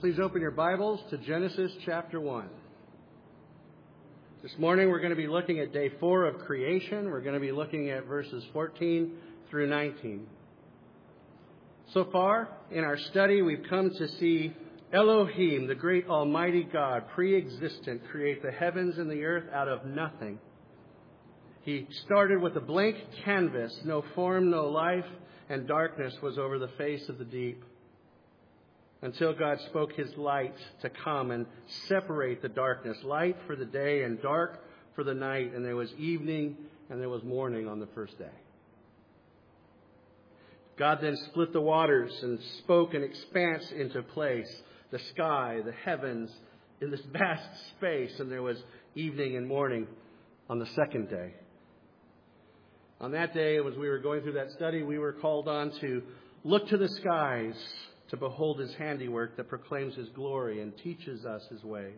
Please open your Bibles to Genesis chapter 1. This morning we're going to be looking at day 4 of creation. We're going to be looking at verses 14 through 19. So far in our study, we've come to see Elohim, the great almighty God, pre-existent, create the heavens and the earth out of nothing. He started with a blank canvas, no form, no life, and darkness was over the face of the deep. Until God spoke His light to come and separate the darkness, light for the day and dark for the night. And there was evening and there was morning on the first day. God then split the waters and spoke an expanse into place, the sky, the heavens, in this vast space. And there was evening and morning on the second day. On that day, as we were going through that study, we were called on to look to the skies, to behold His handiwork that proclaims His glory and teaches us His ways.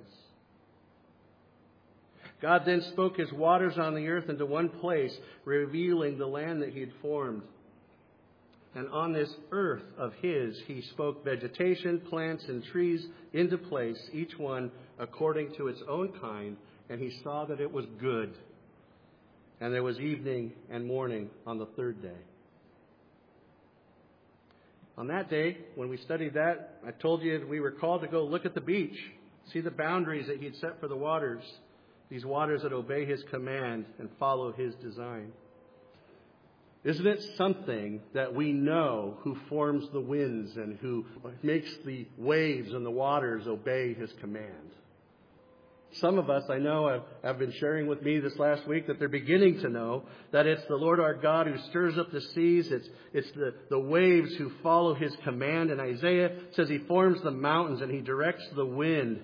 God then spoke His waters on the earth into one place, revealing the land that He had formed. And on this earth of His, He spoke vegetation, plants, and trees into place, each one according to its own kind. And He saw that it was good. And there was evening and morning on the third day. On that day, when we studied that, I told you that we were called to go look at the beach, see the boundaries that He'd set for the waters, these waters that obey His command and follow His design. Isn't it something that we know who forms the winds and who makes the waves and the waters obey His command? Some of us, I know, have been sharing with me this last week that they're beginning to know that it's the Lord our God who stirs up the seas. It's the waves who follow His command. And Isaiah says He forms the mountains and He directs the wind.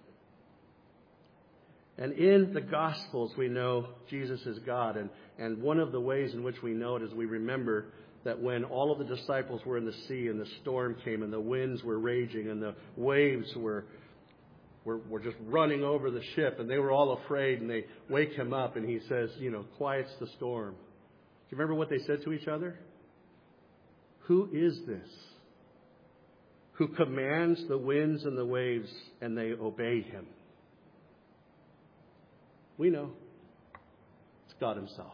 And in the Gospels, we know Jesus is God. And one of the ways in which we know it is we remember that when all of the disciples were in the sea and the storm came and the winds were raging and the waves were just running over the ship, and they were all afraid, and they wake Him up, and He says, quiets the storm. Do you remember what they said to each other? Who is this who commands the winds and the waves, and they obey Him? We know. It's God Himself.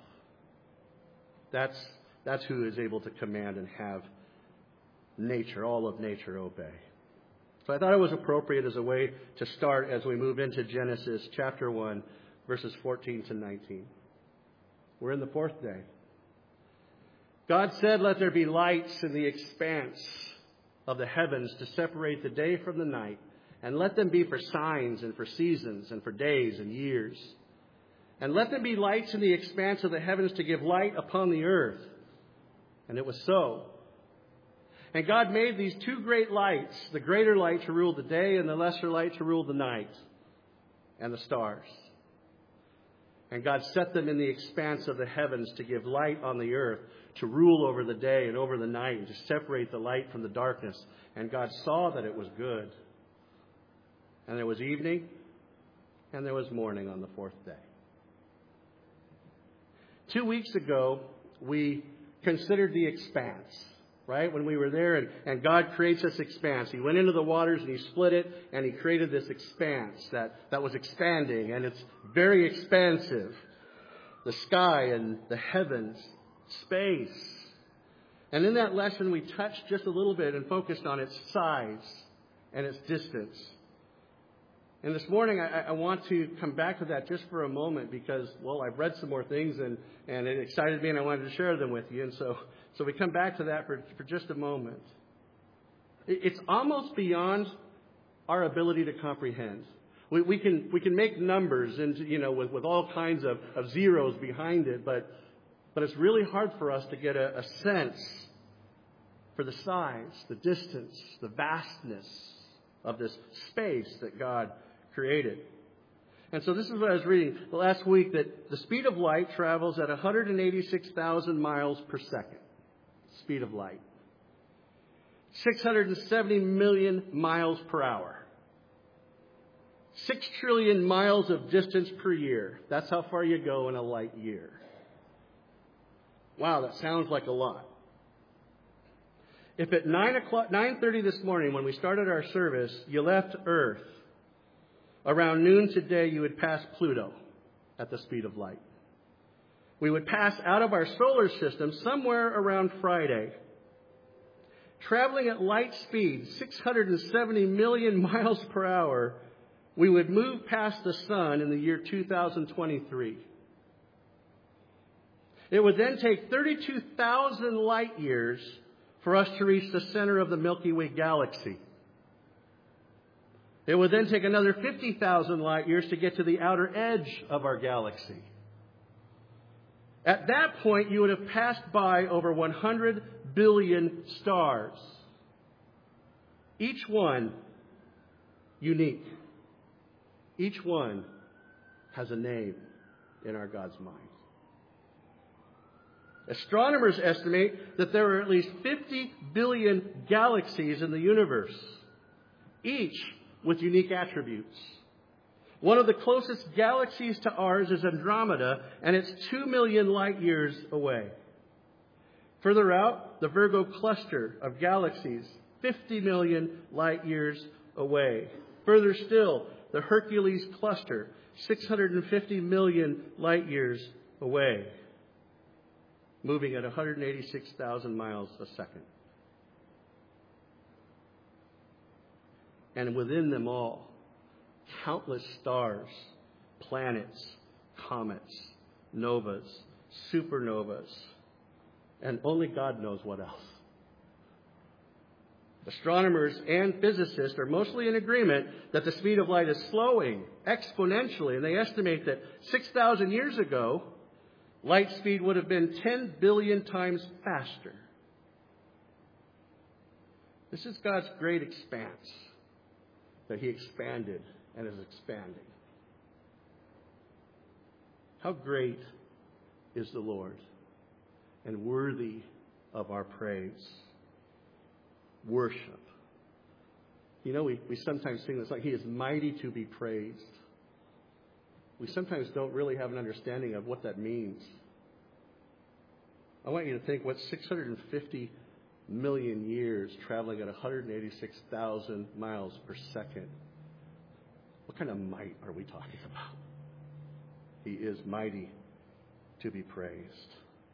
That's who is able to command and have nature, all of nature, obey. So I thought it was appropriate as a way to start as we move into Genesis chapter 1, verses 14 to 19. We're in the fourth day. God said, "Let there be lights in the expanse of the heavens to separate the day from the night, and let them be for signs and for seasons and for days and years. And let them be lights in the expanse of the heavens to give light upon the earth." And it was so. And God made these two great lights, the greater light to rule the day and the lesser light to rule the night, and the stars. And God set them in the expanse of the heavens to give light on the earth, to rule over the day and over the night, and to separate the light from the darkness. And God saw that it was good. And there was evening, and there was morning on the fourth day. 2 weeks ago, we considered the expanse. Right? When we were there and God creates this expanse. He went into the waters and He split it and He created this expanse that was expanding, and it's very expansive. The sky and the heavens, space. And in that lesson we touched just a little bit and focused on its size and its distance. And this morning I want to come back to that just for a moment because, well, I've read some more things and it excited me and I wanted to share them with you. And so we come back to that for just a moment. It's almost beyond our ability to comprehend. We can make numbers and with all kinds of zeros behind it, but it's really hard for us to get a sense for the size, the distance, the vastness of this space that God created. And so this is what I was reading last week, that the speed of light travels at 186,000 miles per second. Speed of light. 670 million miles per hour. 6 trillion miles of distance per year. That's how far you go in a light year. Wow, that sounds like a lot. If at 9:30 this morning, when we started our service, you left Earth, around noon today, you would pass Pluto at the speed of light. We would pass out of our solar system somewhere around Friday. Traveling at light speed, 670 million miles per hour, we would move past the sun in the year 2023. It would then take 32,000 light years for us to reach the center of the Milky Way galaxy. It would then take another 50,000 light years to get to the outer edge of our galaxy. At that point, you would have passed by over 100 billion stars. Each one unique. Each one has a name in our God's mind. Astronomers estimate that there are at least 50 billion galaxies in the universe, each with unique attributes. One of the closest galaxies to ours is Andromeda, and it's 2 million light years away. Further out, the Virgo cluster of galaxies, 50 million light years away. Further still, the Hercules cluster, 650 million light years away, moving at 186,000 miles a second. And within them all, countless stars, planets, comets, novas, supernovas, and only God knows what else. Astronomers and physicists are mostly in agreement that the speed of light is slowing exponentially, and they estimate that 6,000 years ago, light speed would have been 10 billion times faster. This is God's great expanse that He expanded and is expanding. How great is the Lord and worthy of our praise. Worship. You know, we sometimes sing this like He is mighty to be praised. We sometimes don't really have an understanding of what that means. I want you to think what 650 million years traveling at 186,000 miles per second. What kind of might are we talking about? He is mighty to be praised.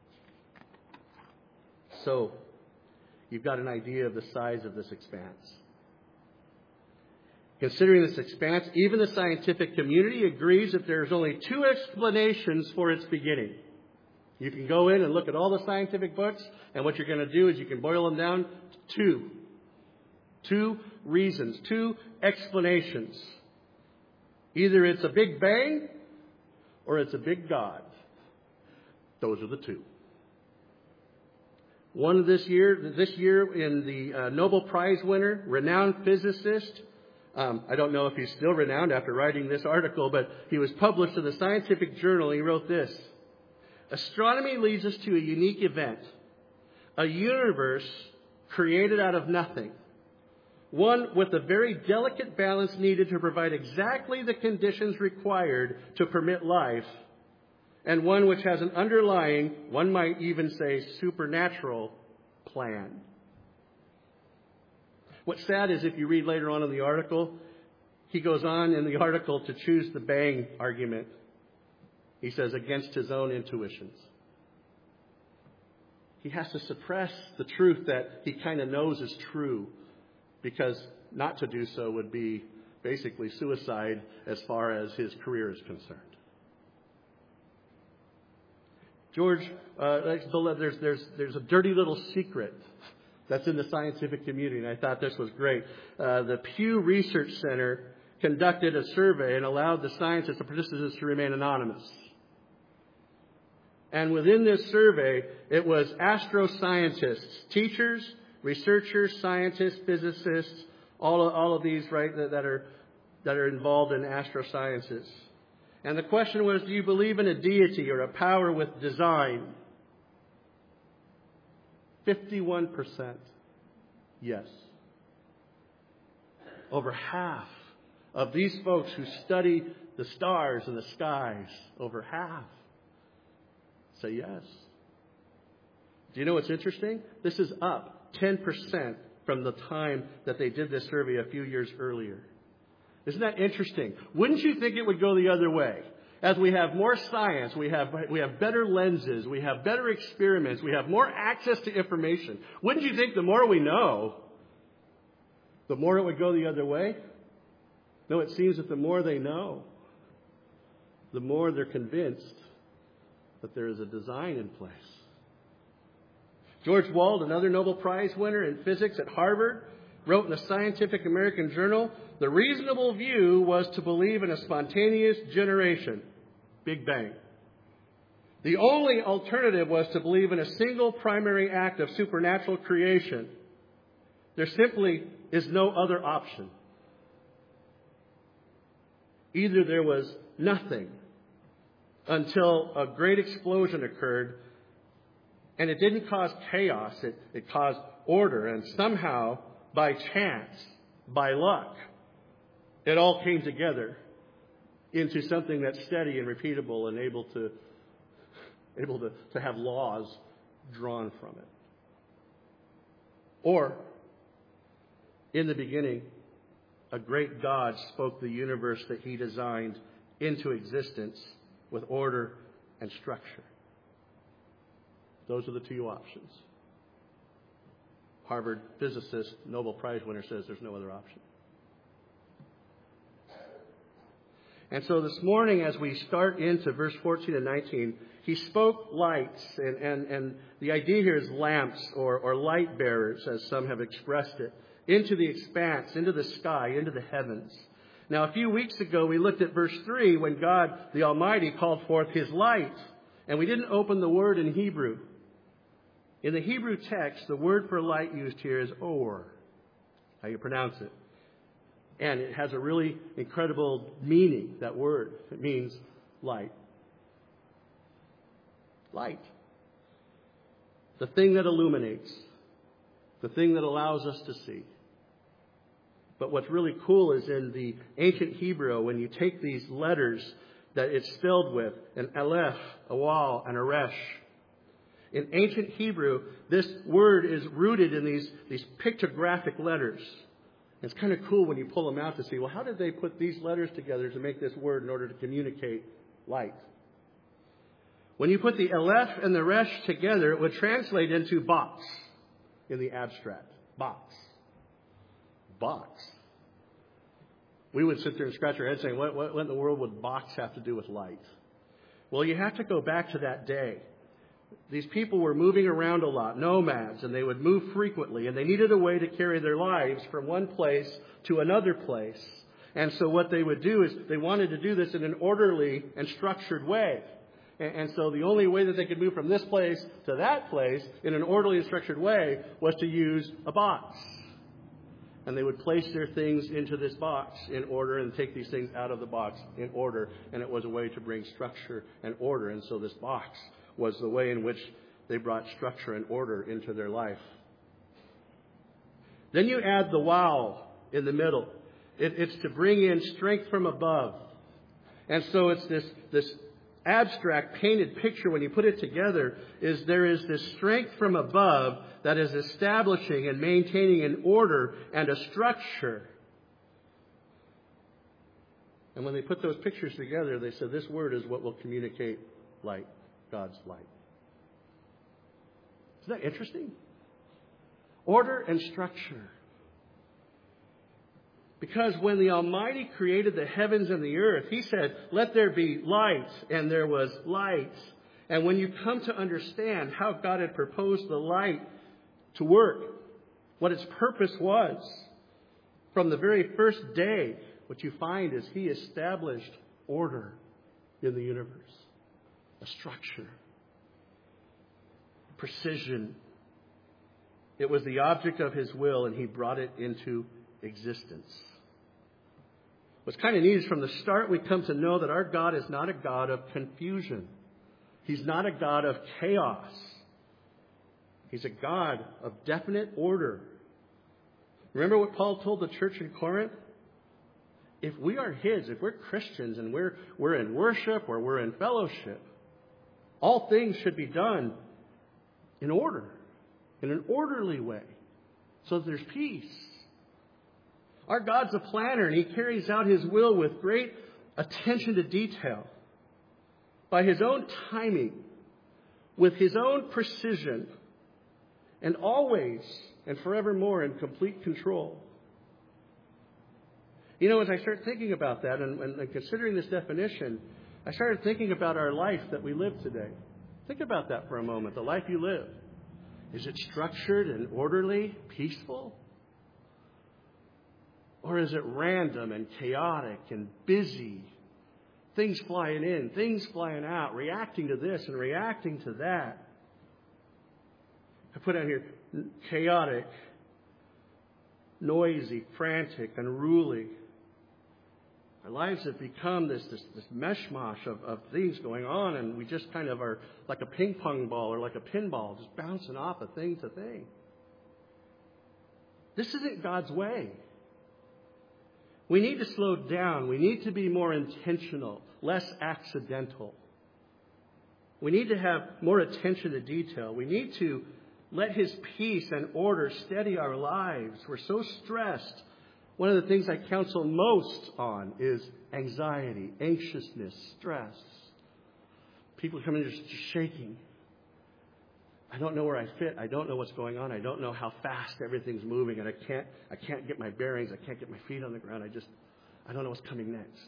So, you've got an idea of the size of this expanse. Considering this expanse, even the scientific community agrees that there's only two explanations for its beginning. You can go in and look at all the scientific books, and what you're going to do is you can boil them down to two. Two reasons, two explanations. Either it's a big bang, or it's a big God. Those are the two. One this year in the Nobel Prize winner, renowned physicist, I don't know if he's still renowned after writing this article, but he was published in the Scientific Journal, and he wrote this: astronomy leads us to a unique event, a universe created out of nothing, one with the very delicate balance needed to provide exactly the conditions required to permit life, and one which has an underlying, one might even say supernatural, plan. What's sad is if you read later on in the article, he goes on in the article to choose the bang argument. He says, against his own intuitions. He has to suppress the truth that he kind of knows is true, because not to do so would be basically suicide as far as his career is concerned. George, there's a dirty little secret that's in the scientific community, and I thought this was great. The Pew Research Center conducted a survey and allowed the scientists, the participants, to remain anonymous. And within this survey, it was astroscientists, teachers, researchers, scientists, physicists, all of these, right, that are involved in astrosciences. And the question was, do you believe in a deity or a power with design? 51% yes. Over half of these folks who study the stars and the skies, over half, say yes. Do you know what's interesting? This is up 10% from the time that they did this survey a few years earlier. Isn't that interesting? Wouldn't you think it would go the other way? As we have more science, we have better lenses, we have better experiments, we have more access to information. Wouldn't you think the more we know, the more it would go the other way? No, it seems that the more they know, the more they're convinced that there is a design in place. George Wald, another Nobel Prize winner in physics at Harvard, wrote in a Scientific American journal, the reasonable view was to believe in a spontaneous generation, Big Bang. The only alternative was to believe in a single primary act of supernatural creation. There simply is no other option. Either there was nothing until a great explosion occurred, and it didn't cause chaos, it caused order, and somehow, by chance, by luck, it all came together into something that's steady and repeatable and able to have laws drawn from it. Or, in the beginning, a great God spoke the universe that He designed into existence with order and structure. Those are the two options. Harvard physicist, Nobel Prize winner, says there's no other option. And so this morning, as we start into verse 14 and 19, He spoke lights, and the idea here is lamps or light bearers, as some have expressed it, into the expanse, into the sky, into the heavens. Now, a few weeks ago, we looked at verse 3 when God, the Almighty, called forth His light, and we didn't open the word in Hebrew. In the Hebrew text, the word for light used here is or, how you pronounce it. And it has a really incredible meaning, that word. It means light. Light. The thing that illuminates. The thing that allows us to see. But what's really cool is in the ancient Hebrew, when you take these letters that it's spelled with, an aleph, a wal, and a resh. In ancient Hebrew, this word is rooted in these pictographic letters. It's kind of cool when you pull them out to see, well, how did they put these letters together to make this word in order to communicate light? When you put the aleph and the resh together, it would translate into box in the abstract. Box. Box. We would sit there and scratch our heads saying, what in the world would box have to do with light? Well, you have to go back to that day. These people were moving around a lot, nomads, and they would move frequently, and they needed a way to carry their lives from one place to another place. And so what they would do is they wanted to do this in an orderly and structured way. And so the only way that they could move from this place to that place in an orderly and structured way was to use a box. And they would place their things into this box in order and take these things out of the box in order. And it was a way to bring structure and order. And so this box was the way in which they brought structure and order into their life. Then you add the wow in the middle. It's to bring in strength from above. And so it's this abstract painted picture, when you put it together, is there is this strength from above that is establishing and maintaining an order and a structure. And when they put those pictures together, they said this word is what will communicate light. God's light. Isn't that interesting? Order and structure. Because when the Almighty created the heavens and the earth, He said, let there be light, and there was light. And when you come to understand how God had proposed the light to work, what its purpose was, from the very first day, what you find is He established order in the universe. A structure. Precision. It was the object of His will, and He brought it into existence. What's kind of neat is from the start we come to know that our God is not a God of confusion. He's not a God of chaos. He's a God of definite order. Remember what Paul told the church in Corinth? If we are His, if we're Christians and we're in worship or we're in fellowship, all things should be done in order, in an orderly way. so that there's peace. Our God's a planner, and He carries out His will with great attention to detail, by His own timing, with His own precision, and always and forevermore in complete control. You know, as I start thinking about that and considering this definition, I started thinking about our life that we live today. Think about that for a moment, the life you live. Is it structured and orderly, peaceful? Or is it random and chaotic and busy? Things flying in, things flying out, reacting to this and reacting to that. I put out here, chaotic, noisy, frantic, unruly. Our lives have become this mishmash of things going on, and we just kind of are like a ping pong ball or like a pinball, just bouncing off of thing to thing. This isn't God's way. We need to slow down. We need to be more intentional, less accidental. We need to have more attention to detail. We need to let His peace and order steady our lives. We're so stressed. One of the things I counsel most on is anxiety, anxiousness, stress. People come in just shaking. I don't know where I fit. I don't know what's going on. I don't know how fast everything's moving, and I can't get my bearings. I can't get my feet on the ground. I don't know what's coming next.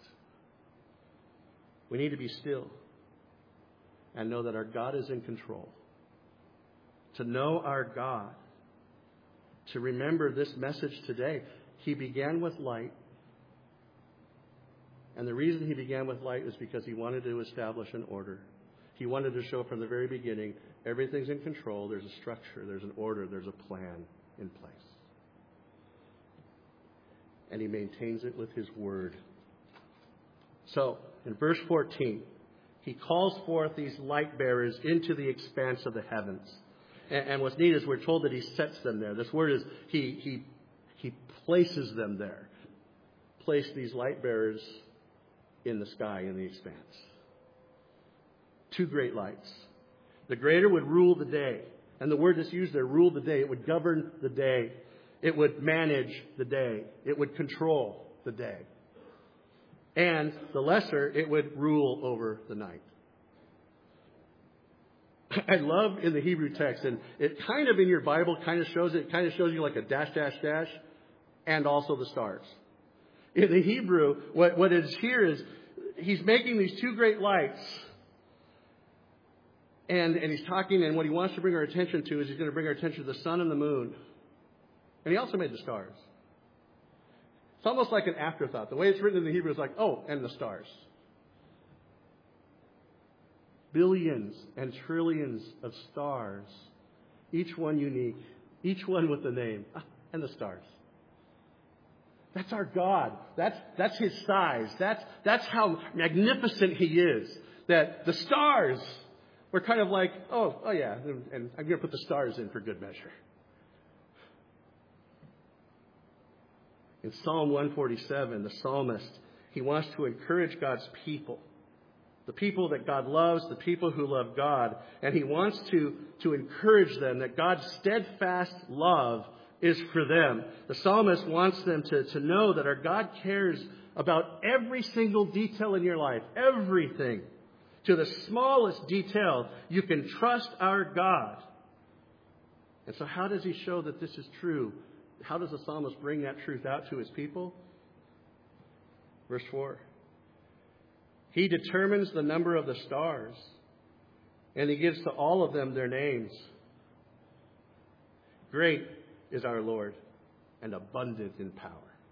We need to be still and know that our God is in control. To know our God, to remember this message today. He began with light. And the reason He began with light is because He wanted to establish an order. He wanted to show from the very beginning, everything's in control. There's a structure. There's an order. There's a plan in place. And He maintains it with His word. So, in verse 14, He calls forth these light bearers into the expanse of the heavens. And what's neat is we're told that He sets them there. This word is He places them there. Place these light bearers in the sky, in the expanse. Two great lights. The greater would rule the day. And the word that's used there, rule the day. It would govern the day. It would manage the day. It would control the day. And the lesser, it would rule over the night. I love in the Hebrew text, and it kind of in your Bible kind of shows it. It kind of shows you like a dash, dash, dash, and also the stars. In the Hebrew, what is here is He's making these two great lights. And He's talking, and what He wants to bring our attention to is He's going to bring our attention to the sun and the moon. And He also made the stars. It's almost like an afterthought. The way it's written in the Hebrew is like, oh, and the stars. Billions and trillions of stars, each one unique, each one with a name, and the stars. That's our God. That's His size. That's how magnificent He is. That the stars were kind of like, oh yeah, and I'm going to put the stars in for good measure. In Psalm 147, the psalmist, he wants to encourage God's people. The people that God loves, the people who love God. And he wants to encourage them that God's steadfast love is for them. The psalmist wants them to know that our God cares about every single detail in your life. Everything. To the smallest detail, you can trust our God. And so how does he show that this is true? How does the psalmist bring that truth out to his people? Verse 4. He determines the number of the stars, and he gives to all of them their names. Great is our Lord, and abundant in power.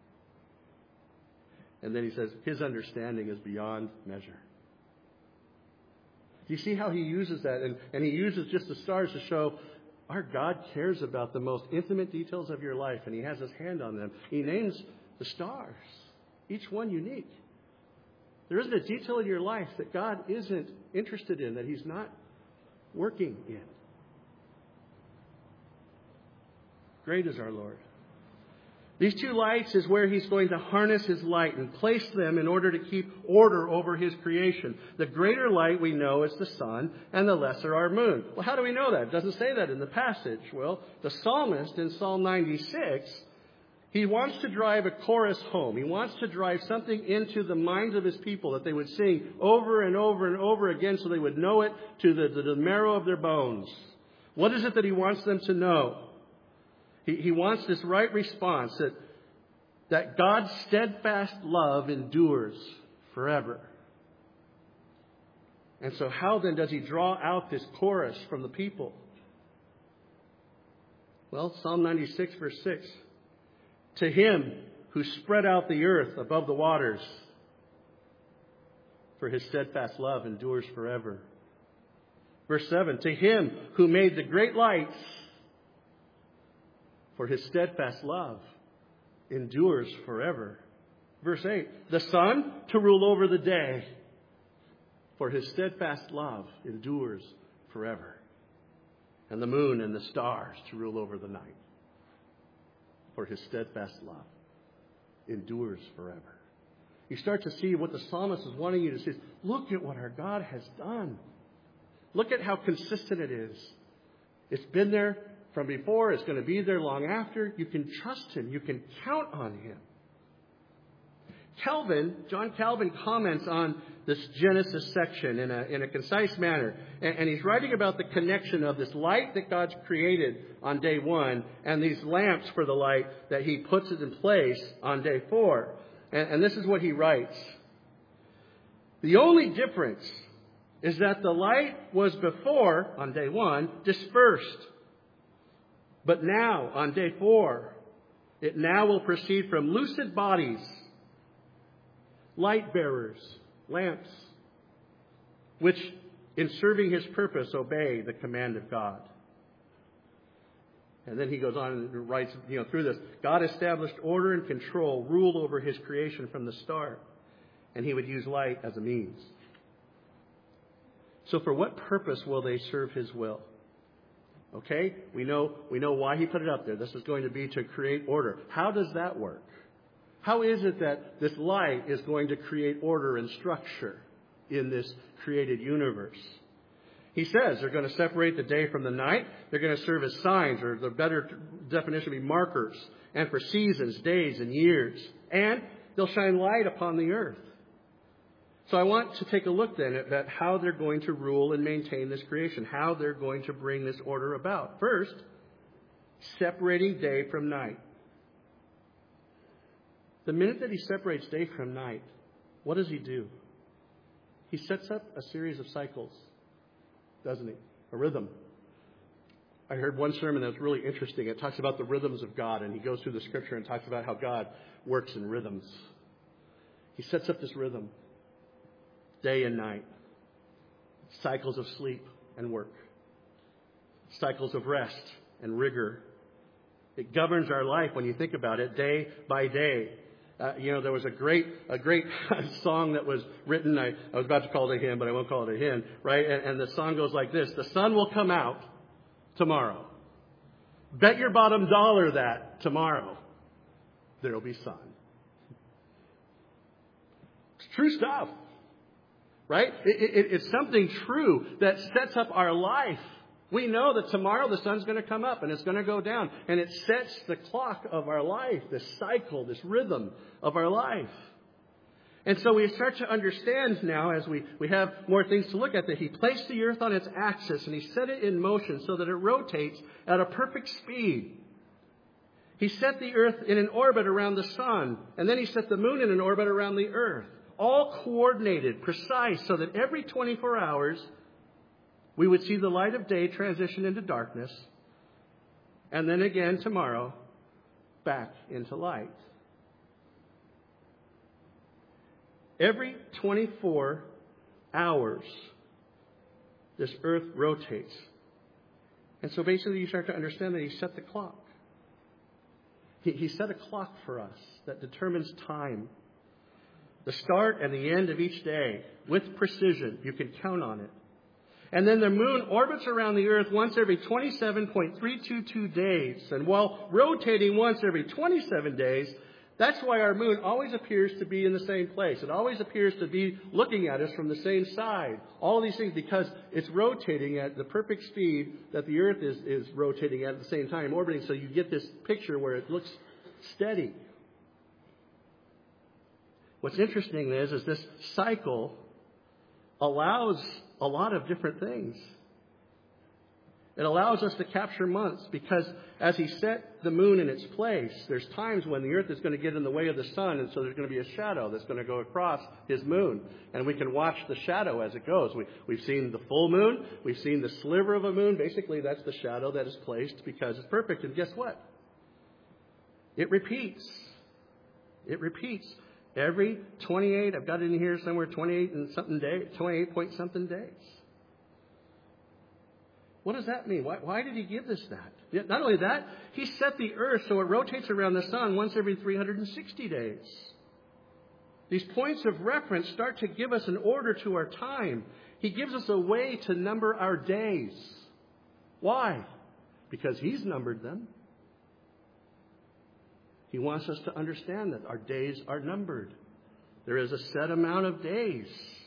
And then he says, his understanding is beyond measure. Do you see how he uses that? And he uses just the stars to show our God cares about the most intimate details of your life, and he has his hand on them. He names the stars, each one unique. There isn't a detail in your life that God isn't interested in, that he's not working in. Great is our Lord. These two lights is where he's going to harness his light and place them in order to keep order over his creation. The greater light we know is the sun, and the lesser our moon. Well, how do we know that? It doesn't say that in the passage. Well, the psalmist in Psalm 96, he wants to drive a chorus home. He wants to drive something into the minds of his people that they would sing over and over and over again so they would know it to the marrow of their bones. What is it that he wants them to know? He wants this right response that God's steadfast love endures forever. And so how then does he draw out this chorus from the people? Well, Psalm 96 verse 6. To him who spread out the earth above the waters, for his steadfast love endures forever. Verse 7. To him who made the great lights, for his steadfast love endures forever. Verse 8. The sun to rule over the day, for his steadfast love endures forever. And the moon and the stars to rule over the night, for his steadfast love endures forever. You start to see what the psalmist is wanting you to see. Look at what our God has done. Look at how consistent it is. It's been there from before. It's going to be there long after. You can trust him. You can count on him. John Calvin comments on this Genesis section in a concise manner. And he's writing about the connection of this light that God's created on day 1 and these lamps for the light that he puts it in place on day 4. And this is what he writes. The only difference is that the light was before, on day 1, dispersed. But now, on day 4, it now will proceed from lucid bodies, light bearers, lamps, which in serving his purpose obey the command of God. And then he goes on and writes, through this, God established order and control, ruled over his creation from the start, and he would use light as a means. So for what purpose will they serve his will? Okay, we know why he put it up there. This is going to be to create order. How does that work? How is it that this light is going to create order and structure in this created universe? He says they're going to separate the day from the night. They're going to serve as signs, or the better definition would be markers, and for seasons, days, and years. And they'll shine light upon the earth. So I want to take a look then at how they're going to rule and maintain this creation, how they're going to bring this order about. First, separating day from night. The minute that he separates day from night, what does he do? He sets up a series of cycles, doesn't he? A rhythm. I heard one sermon that was really interesting. It talks about the rhythms of God, and he goes through the scripture and talks about how God works in rhythms. He sets up this rhythm, day and night, cycles of sleep and work, cycles of rest and rigor. It governs our life when you think about it, day by day. There was a great song that was written. I was about to call it a hymn, but I won't call it a hymn, right? And the song goes like this: the sun will come out tomorrow. Bet your bottom dollar that tomorrow there will be sun. It's true stuff, right? It's something true that sets up our life. We know that tomorrow the sun's going to come up and it's going to go down. And it sets the clock of our life, this cycle, this rhythm of our life. And so we start to understand now, as we have more things to look at, that he placed the earth on its axis and he set it in motion so that it rotates at a perfect speed. He set the earth in an orbit around the sun, and then he set the moon in an orbit around the earth. All coordinated, precise, so that every 24 hours we would see the light of day transition into darkness, and then again tomorrow back into light. Every 24 hours, this earth rotates. And so basically you start to understand that he set the clock. He set a clock for us that determines time. The start and the end of each day, with precision, you can count on it. And then the moon orbits around the earth once every 27.322 days. And while rotating once every 27 days, that's why our moon always appears to be in the same place. It always appears to be looking at us from the same side. All of these things because it's rotating at the perfect speed that the earth is rotating at the same time, orbiting. So you get this picture where it looks steady. What's interesting is this cycle allows a lot of different things. It allows us to capture months because as he set the moon in its place, there's times when the earth is going to get in the way of the sun, and so there's going to be a shadow that's going to go across his moon. And we can watch the shadow as it goes. We've seen the full moon. We've seen the sliver of a moon. Basically, that's the shadow that is placed because it's perfect. And guess what? It repeats. It repeats. Every 28, I've got it in here somewhere, 28 point something days. What does that mean? Why did he give us that? Not only that, he set the earth so it rotates around the sun once every 360 days. These points of reference start to give us an order to our time. He gives us a way to number our days. Why? Because he's numbered them. He wants us to understand that our days are numbered. There is a set amount of days.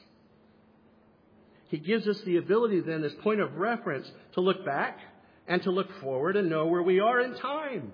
He gives us the ability then, this point of reference, to look back and to look forward and know where we are in time.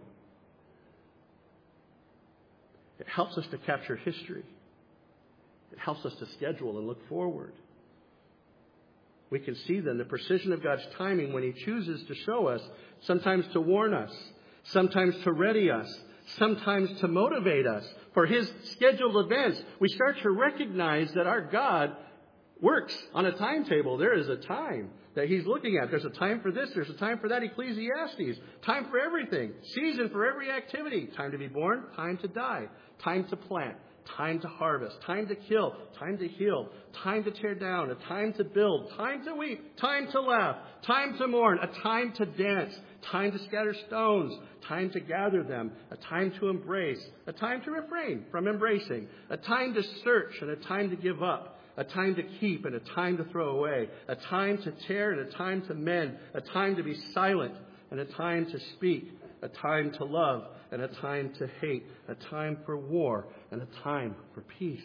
It helps us to capture history. It helps us to schedule and look forward. We can see then the precision of God's timing when he chooses to show us, sometimes to warn us, sometimes to ready us, sometimes to motivate us for his scheduled events. We start to recognize that our God works on a timetable. There is a time that he's looking at. There's a time for this. There's a time for that. Ecclesiastes. Time for everything. Season for every activity. Time to be born. Time to die. Time to plant. Time to harvest. Time to kill. Time to heal. Time to tear down. A time to build. Time to weep. Time to laugh. Time to mourn. A time to dance. Time to scatter stones. Time to gather them. A time to embrace. A time to refrain from embracing. A time to search and a time to give up. A time to keep and a time to throw away. A time to tear and a time to mend. A time to be silent and a time to speak. A time to love and a time to hate. A time for war and a time for peace.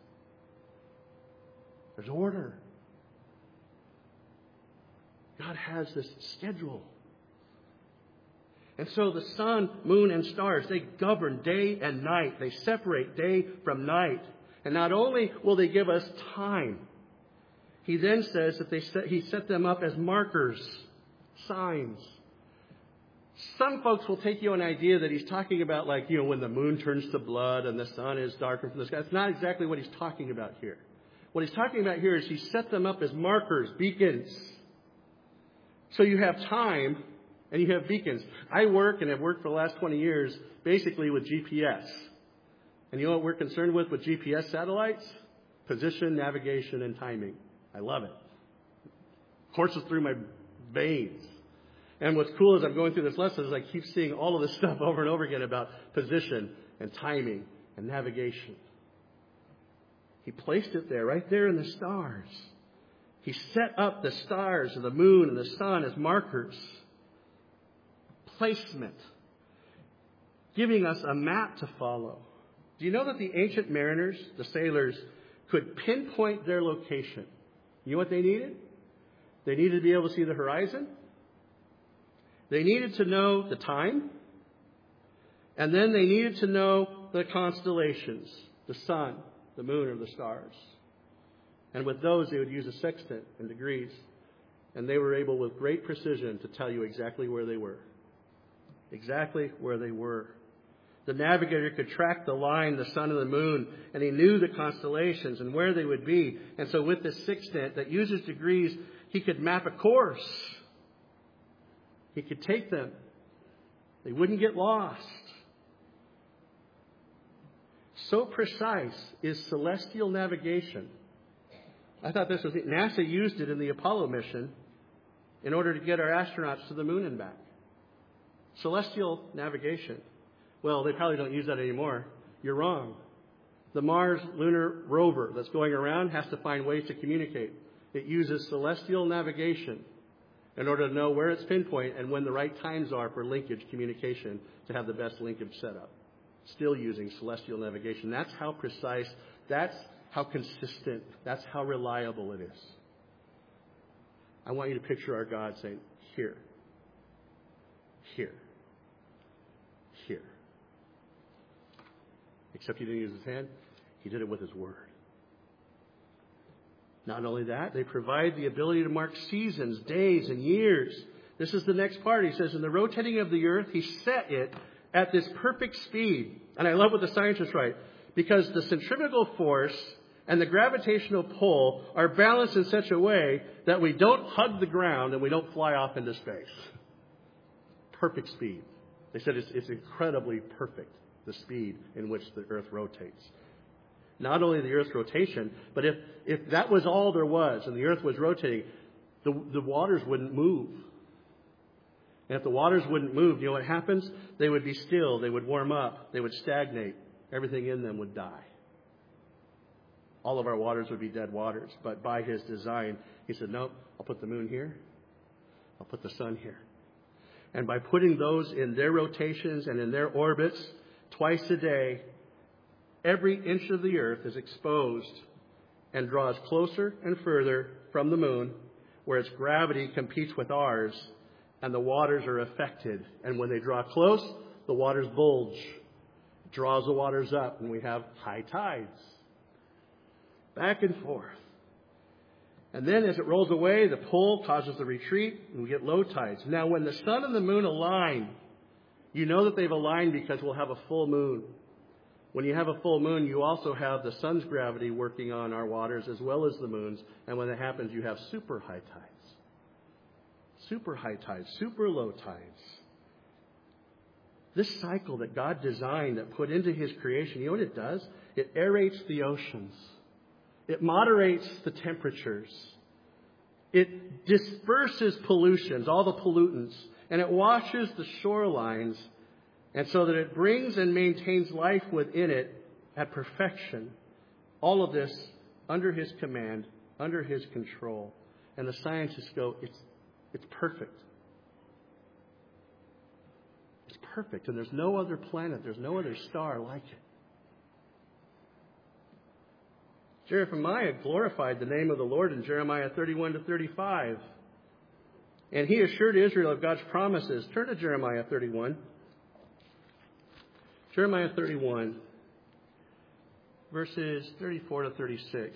There's order. God has this schedule. And so the sun, moon, and stars, they govern day and night. They separate day from night. And not only will they give us time, he then says that he set them up as markers, signs. Some folks will take you an idea that he's talking about when the moon turns to blood and the sun is darker from the sky. That's not exactly what he's talking about here. What he's talking about here is he set them up as markers, beacons. So you have time and you have beacons. I work and have worked for the last 20 years basically with GPS. And you know what we're concerned with GPS satellites? Position, navigation, and timing. I love it. Courses through my veins. And what's cool is I'm going through this lesson is I keep seeing all of this stuff over and over again about position and timing and navigation. He placed it there, right there in the stars. He set up the stars and the moon and the sun as markers. Placement. Giving us a map to follow. Do you know that the ancient mariners, the sailors, could pinpoint their location? You know what they needed? They needed to be able to see the horizon. They needed to know the time. And then they needed to know the constellations, the sun, the moon, or the stars. And with those, they would use a sextant and degrees. And they were able, with great precision, to tell you exactly where they were. Exactly where they were. The navigator could track the line, the sun and the moon, and he knew the constellations and where they would be. And so with this sextant that uses degrees, he could map a course. He could take them. They wouldn't get lost. So precise is celestial navigation. I thought this was it. NASA used it in the Apollo mission in order to get our astronauts to the moon and back. Celestial navigation. Well, they probably don't use that anymore. You're wrong. The Mars lunar rover that's going around has to find ways to communicate. It uses celestial navigation in order to know where its pinpoint and when the right times are for linkage communication to have the best linkage set up. Still using celestial navigation. That's how precise, that's how consistent, that's how reliable it is. I want you to picture our God saying, here, here, here. Except he didn't use his hand, he did it with his word. Not only that, they provide the ability to mark seasons, days, and years. This is the next part. He says, in the rotating of the earth, he set it at this perfect speed. And I love what the scientists write. Because the centrifugal force and the gravitational pull are balanced in such a way that we don't hug the ground and we don't fly off into space. Perfect speed. They said it's incredibly perfect, the speed in which the earth rotates. Not only the earth's rotation, but if that was all there was and the earth was rotating, the waters wouldn't move. And if the waters wouldn't move, you know what happens? They would be still. They would warm up. They would stagnate. Everything in them would die. All of our waters would be dead waters. But by his design, he said, nope, I'll put the moon here. I'll put the sun here. And by putting those in their rotations and in their orbits twice a day, every inch of the earth is exposed and draws closer and further from the moon, where its gravity competes with ours, and the waters are affected. And when they draw close, the waters bulge. It draws the waters up, and we have high tides. Back and forth. And then as it rolls away, the pull causes the retreat, and we get low tides. Now, when the sun and the moon align, you know that they've aligned because we'll have a full moon. When you have a full moon, you also have the sun's gravity working on our waters as well as the moon's. And when that happens, you have super high tides. Super high tides, super low tides. This cycle that God designed, that put into his creation, you know what it does? It aerates the oceans. It moderates the temperatures. It disperses pollutions, all the pollutants, and it washes the shorelines, and so that it brings and maintains life within it at perfection. All of this under his command, under his control. And the scientists go, it's perfect. It's perfect. And there's no other planet, there's no other star like it. Jeremiah glorified the name of the Lord in Jeremiah 31-35. And he assured Israel of God's promises. Turn to Jeremiah 31. Jeremiah 31, verses 34-36.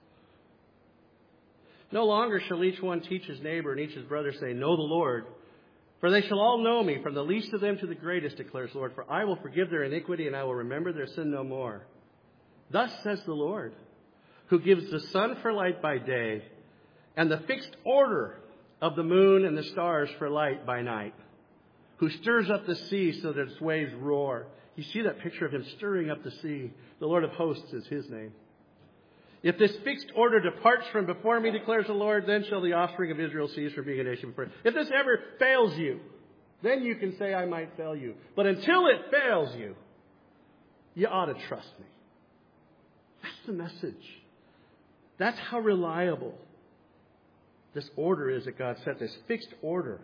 No longer shall each one teach his neighbor and each his brother, saying, know the Lord. For they shall all know me, from the least of them to the greatest, declares the Lord. For I will forgive their iniquity, and I will remember their sin no more. Thus says the Lord, who gives the sun for light by day, and the fixed order of the moon and the stars for light by night, who stirs up the sea so that its waves roar. You see that picture of him stirring up the sea. The Lord of hosts is his name. If this fixed order departs from before me, declares the Lord, then shall the offspring of Israel cease from being a nation before. If this ever fails you, then you can say I might fail you. But until it fails you, you ought to trust me. That's the message. That's how reliable this order is that God set, this fixed order.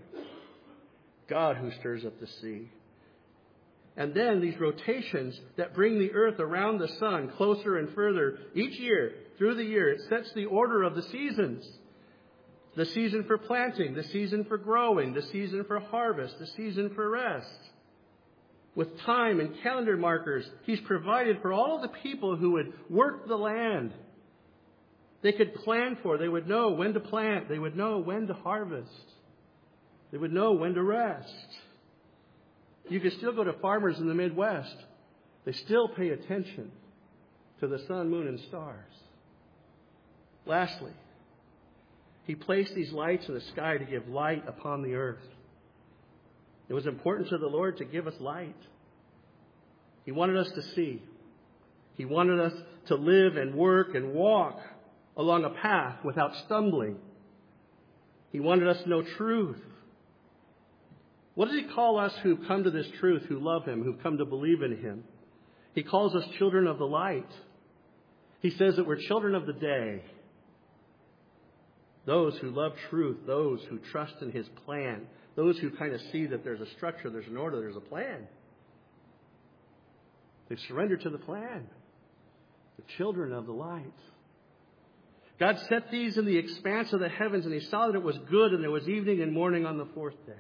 God who stirs up the sea. And then these rotations that bring the earth around the sun closer and further each year, through the year, it sets the order of the seasons. The season for planting, the season for growing, the season for harvest, the season for rest. With time and calendar markers, he's provided for all the people who would work the land. They could plan for, they would know when to plant, they would know when to harvest. They would know when to rest. You can still go to farmers in the Midwest. They still pay attention to the sun, moon, and stars. Lastly, he placed these lights in the sky to give light upon the earth. It was important to the Lord to give us light. He wanted us to see. He wanted us to live and work and walk along a path without stumbling. He wanted us to know truth. What does he call us who come to this truth, who love him, who come to believe in him? He calls us children of the light. He says that we're children of the day. Those who love truth, those who trust in His plan, those who kind of see that there's a structure, there's an order, there's a plan. They've surrendered to the plan. The children of the light. God set these in the expanse of the heavens, and He saw that it was good, and there was evening and morning on the fourth day.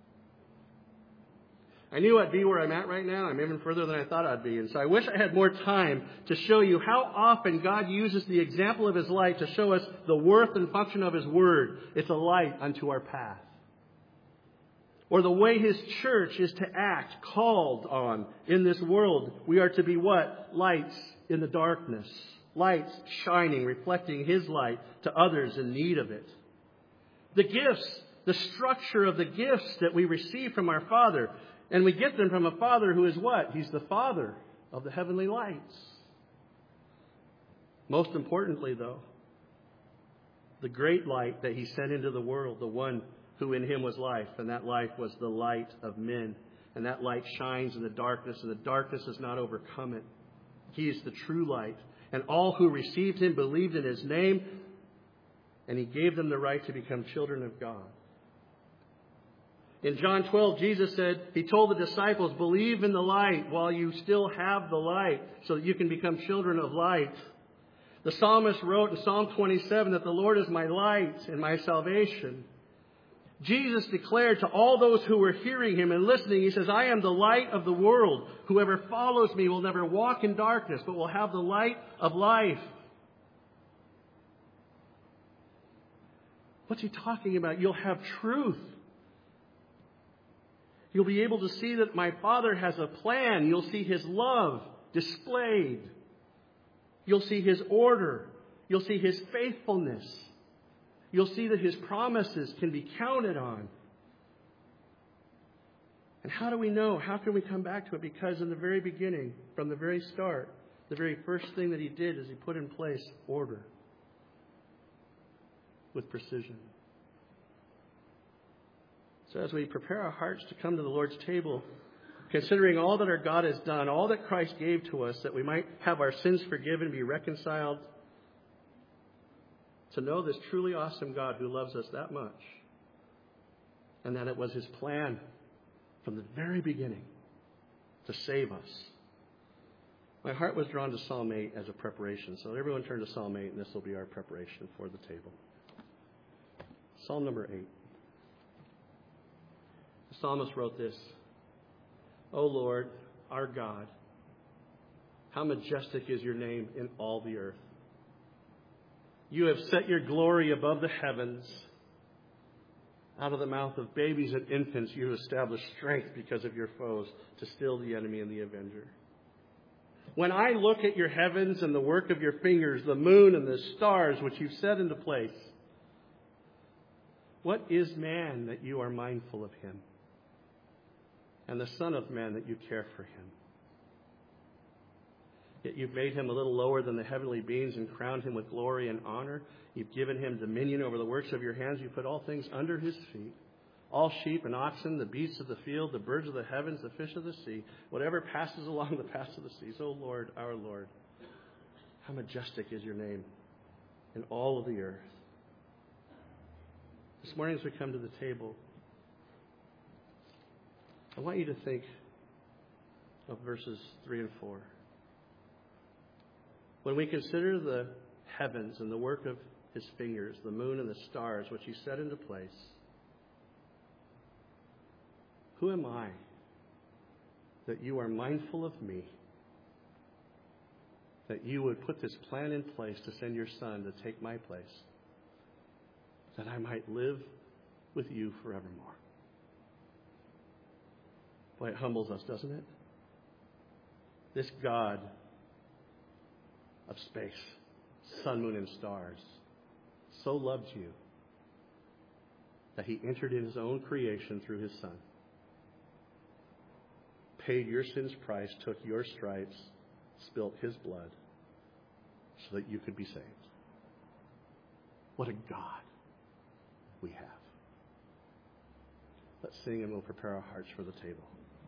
I knew I'd be where I'm at right now. I'm even further than I thought I'd be. And so I wish I had more time to show you how often God uses the example of His light to show us the worth and function of His Word. It's a light unto our path. Or the way His church is to act, called on in this world. We are to be what? Lights in the darkness. Lights shining, reflecting His light to others in need of it. The gifts, the structure of the gifts that we receive from our Father. And we get them from a Father who is what? He's the Father of the heavenly lights. Most importantly, though, the great light that He sent into the world, the one who in Him was life, and that life was the light of men. And that light shines in the darkness, and the darkness has not overcome it. He is the true light. And all who received Him believed in His name, and He gave them the right to become children of God. In John 12, Jesus said, He told the disciples, believe in the light while you still have the light, so that you can become children of light. The psalmist wrote in Psalm 27 that the Lord is my light and my salvation. Jesus declared to all those who were hearing Him and listening, He says, I am the light of the world. Whoever follows me will never walk in darkness, but will have the light of life. What's He talking about? You'll have truth. You'll be able to see that my Father has a plan. You'll see His love displayed. You'll see His order. You'll see His faithfulness. You'll see that His promises can be counted on. And how do we know? How can we come back to it? Because in the very beginning, from the very start, the very first thing that He did is He put in place order with precision. So as we prepare our hearts to come to the Lord's table, considering all that our God has done, all that Christ gave to us, that we might have our sins forgiven, be reconciled, to know this truly awesome God who loves us that much, and that it was His plan from the very beginning to save us. My heart was drawn to Psalm 8 as a preparation. So everyone turn to Psalm 8, and this will be our preparation for the table. Psalm number 8. The psalmist wrote this, O Lord, our God, how majestic is your name in all the earth. You have set your glory above the heavens. Out of the mouth of babies and infants you have established strength because of your foes to still the enemy and the avenger. When I look at your heavens and the work of your fingers, the moon and the stars which you've set into place, what is man that you are mindful of him? And the Son of Man that you care for him? Yet you've made him a little lower than the heavenly beings and crowned him with glory and honor. You've given him dominion over the works of your hands. You put all things under his feet. All sheep and oxen, the beasts of the field, the birds of the heavens, the fish of the sea, whatever passes along the paths of the seas. O Lord, our Lord, how majestic is your name in all of the earth. This morning as we come to the table, I want you to think of verses 3 and 4. When we consider the heavens and the work of his fingers, the moon and the stars, which he set into place, who am I that you are mindful of me, that you would put this plan in place to send your Son to take my place, that I might live with you forevermore? Boy, it humbles us, doesn't it? This God of space, sun, moon, and stars, so loved you that he entered in his own creation through his Son, paid your sin's price, took your stripes, spilt his blood so that you could be saved. What a God we have. Let's sing and we'll prepare our hearts for the table.